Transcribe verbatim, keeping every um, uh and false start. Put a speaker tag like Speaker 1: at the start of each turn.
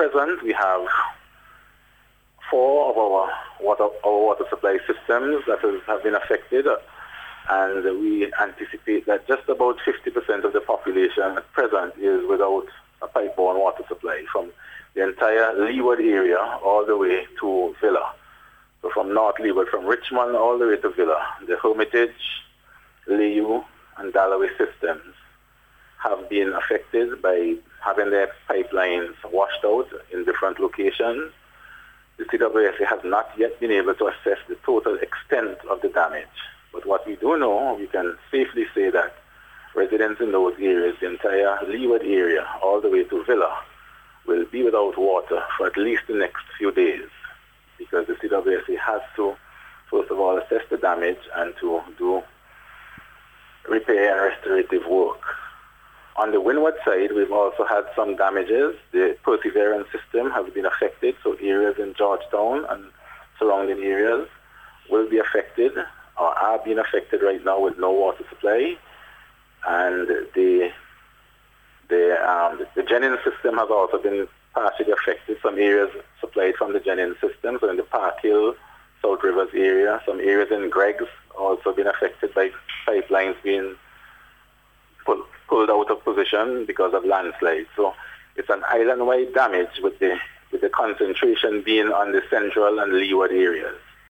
Speaker 1: present, we have four of our water, our water supply systems that has, have been affected, and we anticipate that just about fifty percent of the population at present is without a pipe-borne water supply from the entire Leeward area all the way to Villa. So from North Leeward, from Richmond all the way to Villa, the Hermitage, Layou, and Dalloway systems have been affected by having their pipelines washed out in different locations. The C W S A has not yet been able to assess the total extent of the damage. But what we do know, we can safely say that residents in those areas, the entire Leeward area, all the way to Villa, will be without water for at least the next few days, because the C W S A has to, first of all, assess the damage and to do repair and restorative work. On the windward side, we've also had some damages. The Perseverance system has been affected, so areas in Georgetown and surrounding areas will be affected or are being affected right now with no water supply. And the the, um, the Jennings system has also been partially affected. Some areas supplied from the Jennings system, so in the Park Hill, South Rivers area, some areas in Greggs also been affected by pipelines being pull, pulled out of position because of landslides. So it's an island-wide damage with the with the concentration being on the central and leeward areas.